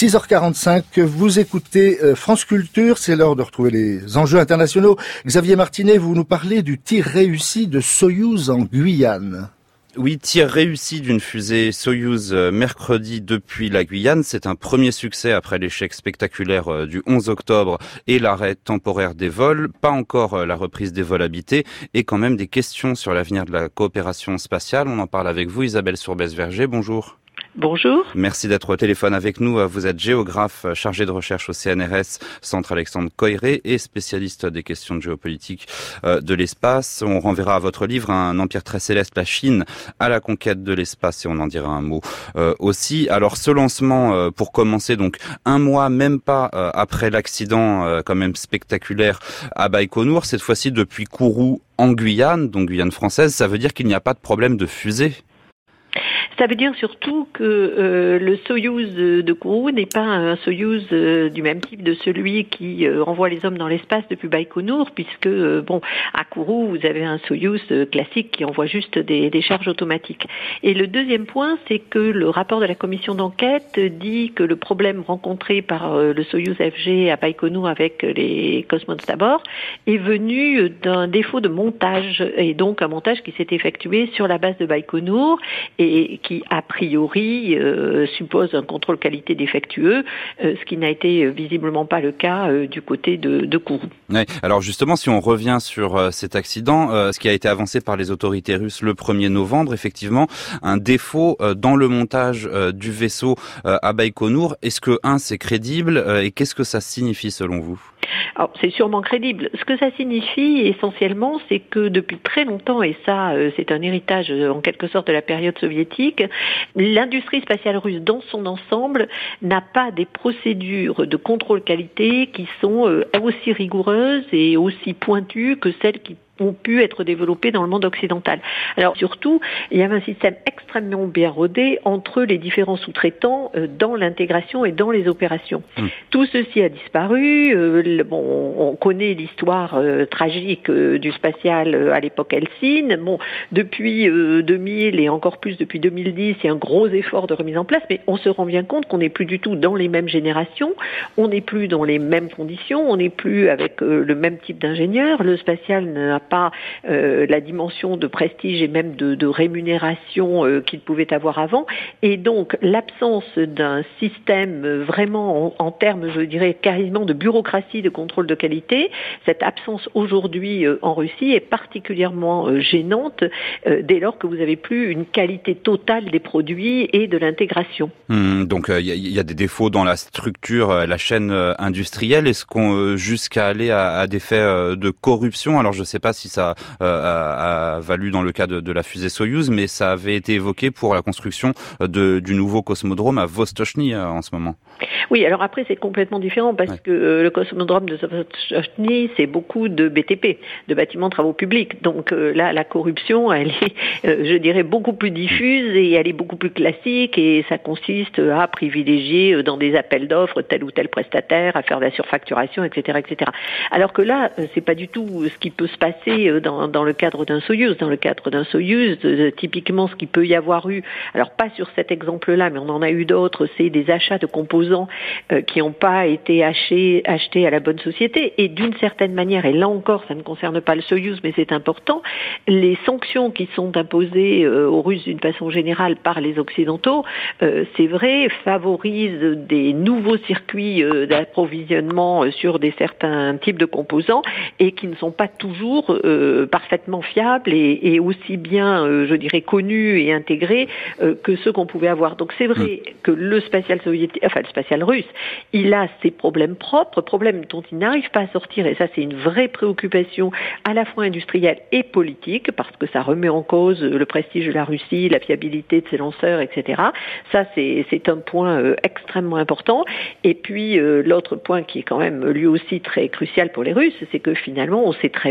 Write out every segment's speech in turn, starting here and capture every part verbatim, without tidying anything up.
six heures quarante-cinq, vous écoutez France Culture, c'est l'heure de retrouver les enjeux internationaux. Xavier Martinet, vous nous parlez du tir réussi de Soyouz en Guyane. Oui, tir réussi d'une fusée Soyouz mercredi depuis la Guyane. C'est un premier succès après l'échec spectaculaire du onze octobre et l'arrêt temporaire des vols. Pas encore la reprise des vols habités et quand même des questions sur l'avenir de la coopération spatiale. On en parle avec vous, Isabelle Sourbès-Verger. Bonjour. Bonjour. Merci d'être au téléphone avec nous. Vous êtes géographe chargé de recherche au C N R S, Centre Alexandre Coiré, et spécialiste des questions de géopolitique de l'espace. On renverra à votre livre Un empire très céleste, la Chine à la conquête de l'espace, et on en dira un mot euh, aussi. Alors ce lancement, euh, pour commencer, donc un mois, même pas euh, après l'accident euh, quand même spectaculaire à Baïkonour, cette fois-ci depuis Kourou en Guyane, donc Guyane française, ça veut dire qu'il n'y a pas de problème de fusée? Ça veut dire surtout que euh, le Soyouz de, de Kourou n'est pas un Soyouz euh, du même type de celui qui euh, envoie les hommes dans l'espace depuis Baïkonour, puisque euh, bon, à Kourou vous avez un Soyouz euh, classique qui envoie juste des, des charges automatiques. Et le deuxième point, c'est que le rapport de la commission d'enquête dit que le problème rencontré par euh, le Soyouz F G à Baïkonour avec les cosmonautes à bord est venu d'un défaut de montage, et donc un montage qui s'est effectué sur la base de Baïkonour et qui a priori euh, suppose un contrôle qualité défectueux, euh, ce qui n'a été visiblement pas le cas euh, du côté de, de Kourou. Ouais. Alors justement, si on revient sur euh, cet accident, euh, ce qui a été avancé par les autorités russes le premier novembre, effectivement, un défaut euh, dans le montage euh, du vaisseau euh, à Baïkonour. Est-ce que, un, c'est crédible euh, et qu'est-ce que ça signifie selon vous ? Alors, c'est sûrement crédible. Ce que ça signifie essentiellement, c'est que depuis très longtemps, et ça euh, c'est un héritage euh, en quelque sorte de la période soviétique, l'industrie spatiale russe dans son ensemble n'a pas des procédures de contrôle qualité qui sont euh, aussi rigoureuses et aussi pointues que celles qui ont pu être développés dans le monde occidental. Alors surtout, il y avait un système extrêmement bien rodé entre les différents sous-traitants euh, dans l'intégration et dans les opérations. Mmh. Tout ceci a disparu. Euh, le, bon, on connaît l'histoire euh, tragique euh, du spatial euh, à l'époque Helsinki. Bon, depuis euh, deux mille et encore plus depuis deux mille dix, il y a un gros effort de remise en place, mais on se rend bien compte qu'on n'est plus du tout dans les mêmes générations, on n'est plus dans les mêmes conditions, on n'est plus avec euh, le même type d'ingénieur. Le spatial n'a pas euh, la dimension de prestige et même de, de rémunération euh, qu'il pouvait avoir avant, et donc l'absence d'un système vraiment en, en termes, je dirais, quasiment de bureaucratie de contrôle de qualité, cette absence aujourd'hui euh, en Russie est particulièrement euh, gênante euh, dès lors que vous n'avez plus une qualité totale des produits et de l'intégration. Mmh, donc il euh, y, y a des défauts dans la structure, euh, la chaîne euh, industrielle. Est-ce qu'on euh, jusqu'à aller à, à des faits euh, de corruption? Alors je ne sais pas si ça euh, a, a valu dans le cas de, de la fusée Soyouz, mais ça avait été évoqué pour la construction de, du nouveau cosmodrome à Vostochny euh, en ce moment. Oui, alors après c'est complètement différent parce ouais. que euh, le cosmodrome de Vostochny, c'est beaucoup de B T P, de bâtiments de travaux publics. Donc euh, là, la corruption, elle est, euh, je dirais, beaucoup plus diffuse et elle est beaucoup plus classique, et ça consiste à privilégier euh, dans des appels d'offres tel ou tel prestataire, à faire de la surfacturation, et cetera, et cetera. Alors que là, euh, c'est pas du tout ce qui peut se passer euh, dans, dans le cadre d'un Soyouz. Dans le cadre d'un Soyouz, euh, typiquement, ce qui peut y avoir eu, alors pas sur cet exemple-là, mais on en a eu d'autres, c'est des achats de composants euh, qui n'ont pas été achetés, achetés à la bonne société. Et d'une certaine manière, et là encore, ça ne concerne pas le Soyouz, mais c'est important, les sanctions qui sont imposées euh, aux Russes d'une façon générale par les Occidentaux, euh, c'est vrai, favorisent des nouveaux circuits euh, d'approvisionnement euh, sur des certains types de composants et qui ne sont pas toujours euh, parfaitement fiables et, et aussi bien, euh, je dirais, connus et intégrés euh, que ceux qu'on pouvait avoir. Donc c'est vrai mmh. que le spatial soviétique, enfin le spatial russe, il a ses problèmes propres, problèmes dont il n'arrive pas à sortir, et ça c'est une vraie préoccupation à la fois industrielle et politique, parce que ça remet en cause le prestige de la Russie, la fiabilité de ses lanceurs, et cetera. Ça c'est, c'est un point euh, extrêmement important. Et puis euh, l'autre point qui est quand même lui aussi très crucial pour les Russes, c'est que finalement on sait très bien que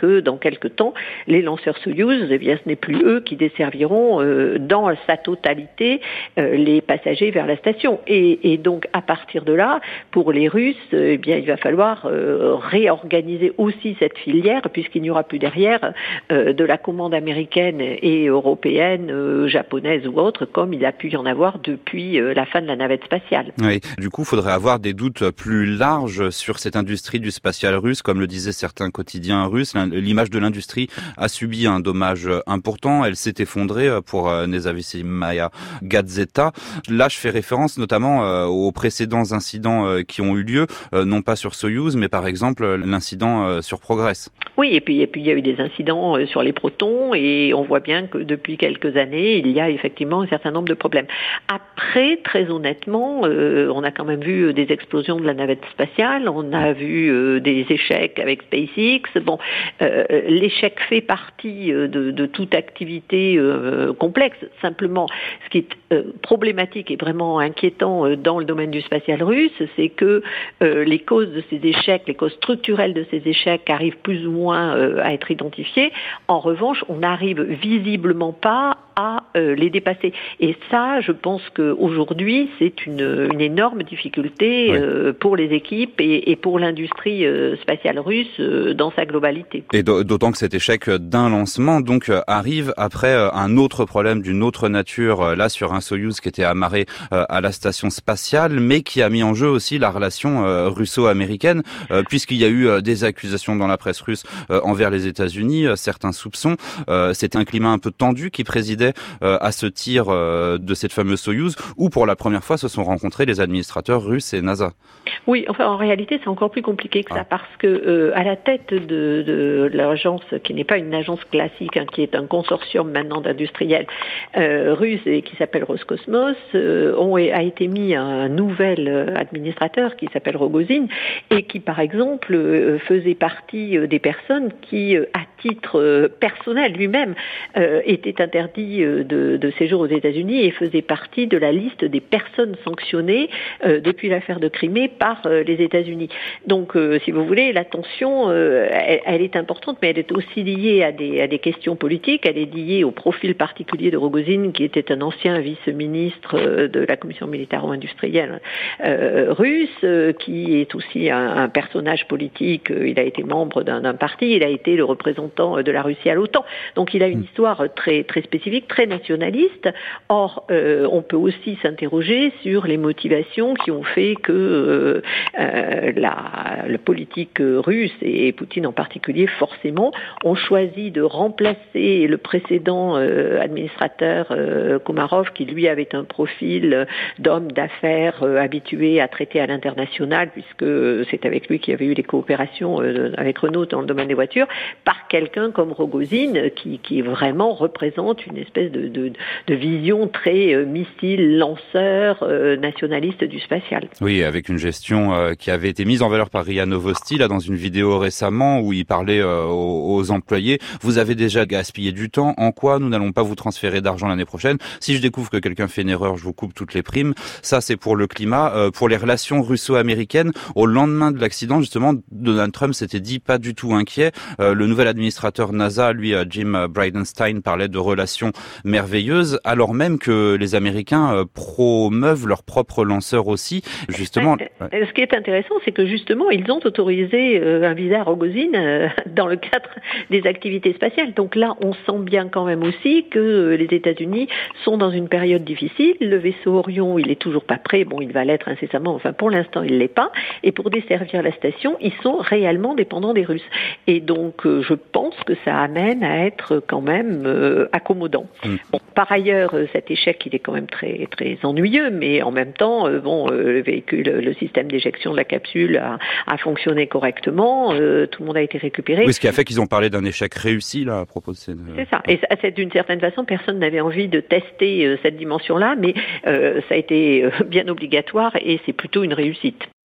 que dans quelques temps, les lanceurs Soyouz, eh bien, ce n'est plus eux qui desserviront euh, dans sa totalité euh, les passagers vers la station. Et, et donc, à partir de là, pour les Russes, eh bien, il va falloir euh, réorganiser aussi cette filière, puisqu'il n'y aura plus derrière euh, de la commande américaine et européenne, euh, japonaise ou autre, comme il a pu y en avoir depuis euh, la fin de la navette spatiale. Oui, du coup, il faudrait avoir des doutes plus larges sur cette industrie du spatial russe, comme le disaient certains quotidiens russes. L'image de l'industrie a subi un dommage important. Elle s'est effondrée pour Nezavissimaya Gazeta. Là, je fais référence notamment aux précédents incidents qui ont eu lieu, non pas sur Soyouz, mais par exemple l'incident sur Progress. Oui, et puis, et puis il y a eu des incidents sur les protons, et on voit bien que depuis quelques années, il y a effectivement un certain nombre de problèmes. Après, très honnêtement, euh, on a quand même vu des explosions de la navette spatiale, on a vu euh, des échecs avec SpaceX. Bon, euh, l'échec fait partie de, de toute activité euh, complexe. Simplement, ce qui est euh, problématique et vraiment inquiétant dans le domaine du spatial russe, c'est que euh, les causes de ces échecs, les causes structurelles de ces échecs arrivent plus ou moins euh, à être identifiées. En revanche, on n'arrive visiblement pas à euh, les dépasser. Et ça, je pense qu'aujourd'hui, c'est une, une énorme difficulté euh, pour les équipes et, et pour l'industrie euh, spatiale russe euh, dans sa globalité. Et d'autant que cet échec d'un lancement donc arrive après un autre problème d'une autre nature, là sur un Soyouz qui était amarré à la station spatiale, mais qui a mis en jeu aussi la relation russo-américaine, puisqu'il y a eu des accusations dans la presse russe envers les États-Unis, certains soupçons. C'était un climat un peu tendu qui présidait à ce tir de cette fameuse Soyouz, où pour la première fois se sont rencontrés les administrateurs russes et NASA. Oui, enfin en réalité c'est encore plus compliqué que ça, ah. parce que euh, à la tête de, de l'agence, qui n'est pas une agence classique, hein, qui est un consortium maintenant d'industriels euh, russes et qui s'appelle Roscosmos, euh, on a été mis un nouvel administrateur qui s'appelle Rogozin, et qui par exemple euh, faisait partie des personnes qui, euh, à titre euh, personnel lui-même, euh, était interdit euh, de, de séjour aux États-Unis et faisait partie de la liste des personnes sanctionnées euh, depuis l'affaire de Crimée par euh, les États-Unis. Donc, euh, si vous voulez, la tension, euh, elle, elle est importante, mais elle est aussi liée à des, à des questions politiques. Elle est liée au profil particulier de Rogozin, qui était un ancien vice-ministre euh, de la Commission militaro-industrielle euh, russe, euh, qui est aussi un, un personnage politique. Il a été membre d'un, d'un parti, il a été le représentant de la Russie à l'OTAN. Donc, il a une histoire très, très spécifique, très nationaliste. Or, euh, on peut aussi s'interroger sur les motivations qui ont fait que euh, euh, la, la politique russe, et Poutine en particulier, forcément, ont choisi de remplacer le précédent euh, administrateur euh, Komarov, qui lui avait un profil d'homme d'affaires euh, habitué à traiter à l'international, puisque c'est avec lui qu'il y avait eu les coopérations euh, avec Renault dans le domaine des voitures, par quelqu'un comme Rogozin, qui, qui vraiment représente une espèce de, de, de vision très euh, missile, lanceur, euh, nationaliste du spatial. Oui, avec une gestion euh, qui avait été mise en valeur par Ria Novosti, là, dans une vidéo récemment, où il parlait euh, aux, aux employés. Vous avez déjà gaspillé du temps. En quoi nous n'allons pas vous transférer d'argent l'année prochaine? Si je découvre que quelqu'un fait une erreur, je vous coupe toutes les primes. Ça, c'est pour le climat. Euh, pour les relations russo-américaines, au lendemain de l'accident, justement, Donald Trump s'était dit pas du tout inquiet. Euh, le nouvel administrateur NASA, lui, euh, Jim Bridenstine, parlait de relations merveilleuses, alors même que les Américains euh, promeuvent leurs propres lanceurs aussi. Justement. Ouais. Ce qui est intéressant, c'est que justement, ils ont autorisé euh, un visa à Rogozin euh, dans le cadre des activités spatiales. Donc là, on sent bien quand même aussi que euh, les États-Unis sont dans une période difficile. Le vaisseau Orion, il est toujours pas prêt. Bon, il va l'être incessamment. Enfin, pour l'instant, il l'est pas. Et pour desservir la station, ils sont réellement dépendants des Russes. Et donc, euh, je pense que ça amène à être quand même euh, accommodant. Mmh. Bon, par ailleurs, euh, cet échec, il est quand même très très ennuyeux, mais en même temps, euh, bon, euh, le véhicule, le système d'éjection de la capsule a, a fonctionné correctement. Euh, tout le monde a été récupéré. Oui, ce qui a fait qu'ils ont parlé d'un échec réussi là à propos de ces... C'est ça. Et ça, c'est d'une certaine façon, personne n'avait envie de tester euh, cette dimension-là, mais euh, ça a été euh, bien obligatoire et c'est plutôt une réussite.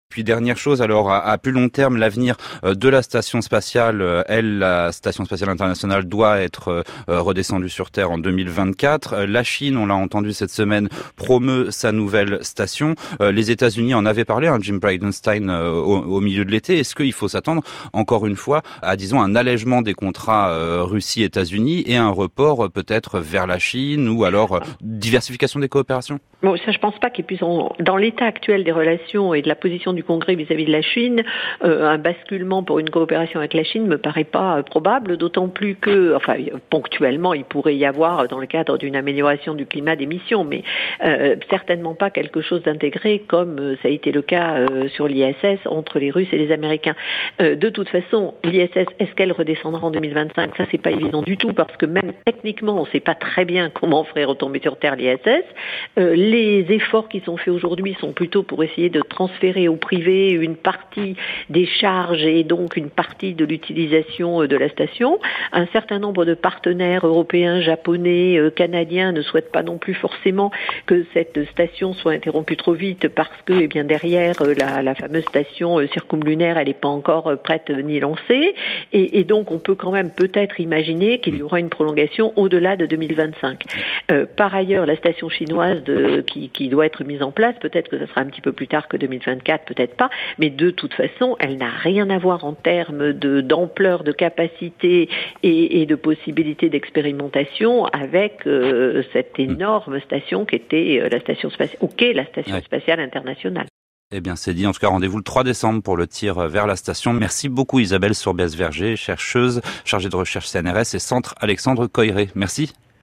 Puis dernière chose, alors à, à plus long terme, l'avenir de la station spatiale, elle, la station spatiale internationale, doit être euh, redescendue sur Terre en deux mille vingt-quatre. La Chine, on l'a entendu cette semaine, promeut sa nouvelle station. Euh, les États-Unis en avaient parlé, hein, Jim Bridenstine, euh, au, au milieu de l'été. Est-ce qu'il faut s'attendre encore une fois à, disons, un allègement des contrats euh, Russie-États-Unis et un report euh, peut-être vers la Chine ou alors euh, diversification des coopérations? Bon, ça, je pense pas qu'ils puissent, en, dans l'état actuel des relations et de la position du Congrès vis-à-vis de la Chine, euh, un basculement pour une coopération avec la Chine me paraît pas euh, probable, d'autant plus que, enfin, ponctuellement, il pourrait y avoir dans le cadre d'une amélioration du climat d'émission, mais euh, certainement pas quelque chose d'intégré comme euh, ça a été le cas euh, sur l'I S S entre les Russes et les Américains. Euh, de toute façon, l'I S S, est-ce qu'elle redescendra en deux mille vingt-cinq? Ça, c'est pas évident du tout, parce que même techniquement, on sait pas très bien comment on ferait retomber sur Terre l'I S S. Euh, les efforts qui sont faits aujourd'hui sont plutôt pour essayer de transférer au privé une partie des charges et donc une partie de l'utilisation de la station. Un certain nombre de partenaires européens, japonais, canadiens ne souhaitent pas non plus forcément que cette station soit interrompue trop vite parce que, eh bien, derrière la, la fameuse station circumlunaire, elle n'est pas encore prête ni lancée. Et, et donc, on peut quand même peut-être imaginer qu'il y aura une prolongation au-delà de deux mille vingt-cinq. Euh, par ailleurs, la station chinoise de, qui, qui doit être mise en place, peut-être que ce sera un petit peu plus tard que deux mille vingt-quatre, peut-être pas, mais de toute façon, elle n'a rien à voir en termes de, d'ampleur, de capacité et, et de possibilité d'expérimentation avec euh, cette énorme station qui était euh, la station spatiale, ou qu'est la station spatiale internationale. Eh bien, c'est dit. En tout cas, rendez-vous le trois décembre pour le tir vers la station. Merci beaucoup Isabelle Sourbiès-Verger, chercheuse, chargée de recherche C N R S et Centre Alexandre Coiré. Merci.